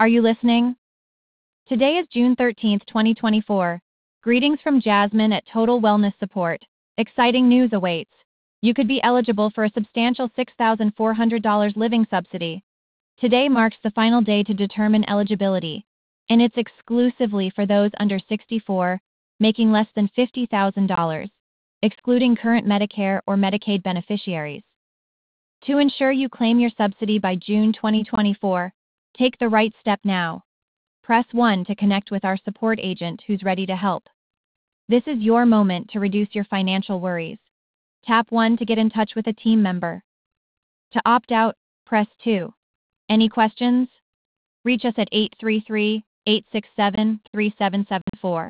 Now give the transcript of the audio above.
Are you listening? Today is June 13th, 2024. Greetings from Jasmine at Total Wellness Support. Exciting news awaits. You could be eligible for a substantial $6,400 living subsidy. Today marks the final day to determine eligibility, and it's exclusively for those under 64, making less than $50,000, excluding current Medicare or Medicaid beneficiaries. To ensure you claim your subsidy by June 2024, take the right step now. Press 1 to connect with our support agent who's ready to help. This is your moment to reduce your financial worries. Tap 1 to get in touch with a team member. To opt out, press 2. Any questions? Reach us at 833-867-3774.